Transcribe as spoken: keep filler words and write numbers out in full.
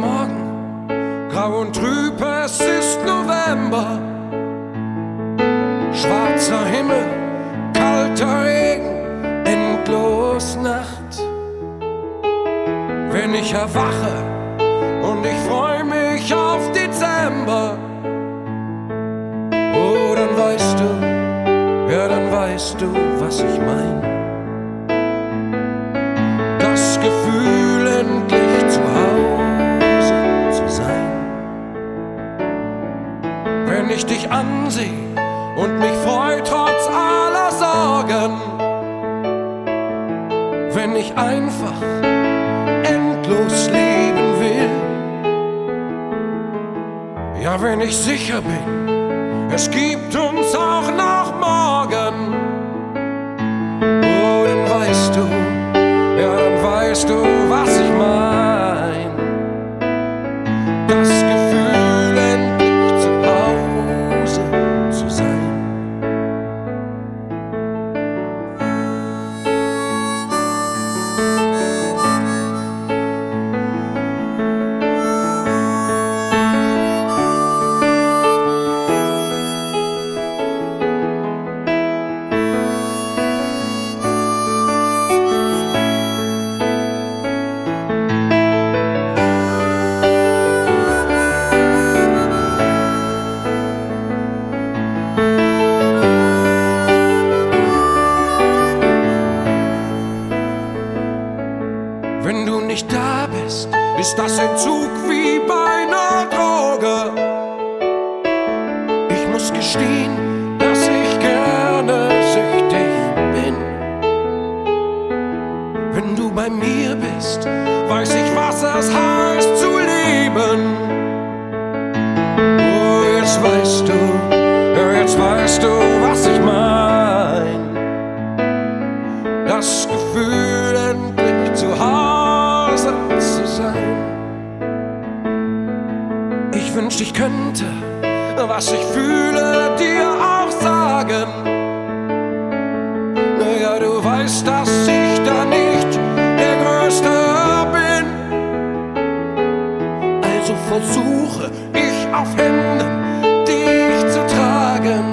Morgen, grau und trüb, es ist November. Schwarzer Himmel, kalter Regen, endlos Nacht. Wenn ich erwache und ich freu mich auf Dezember, oh, dann weißt du, ja, dann weißt du, was ich mein. Das Gefühl, endlich zu Hause zu sein. Wenn ich dich ansehe und mich freu trotz aller Sorgen, wenn ich einfach endlos leben will, ja, wenn ich sicher bin, es gibt uns auch noch morgen, oh, dann weißt du, ja, dann weißt du, was ich mein. Das Gefühl, endlich zu Hause zu sein. Wenn du nicht da bist, ist das Entzug wie bei einer Droge. Ich muss gestehen, dass ich gerne süchtig bin. Wenn du bei mir bist, weiß ich, was es heißt zu leben. Oh, jetzt weißt du, ja, jetzt weißt du, was ich mein. Das Gefühl, endlich zu Hause zu sein. Ich wünschte, ich könnte, was ich fühle, dir auch sagen. Naja, du weißt, dass ich da nicht der Größte bin. Also versuche ich auf Händen dich zu tragen.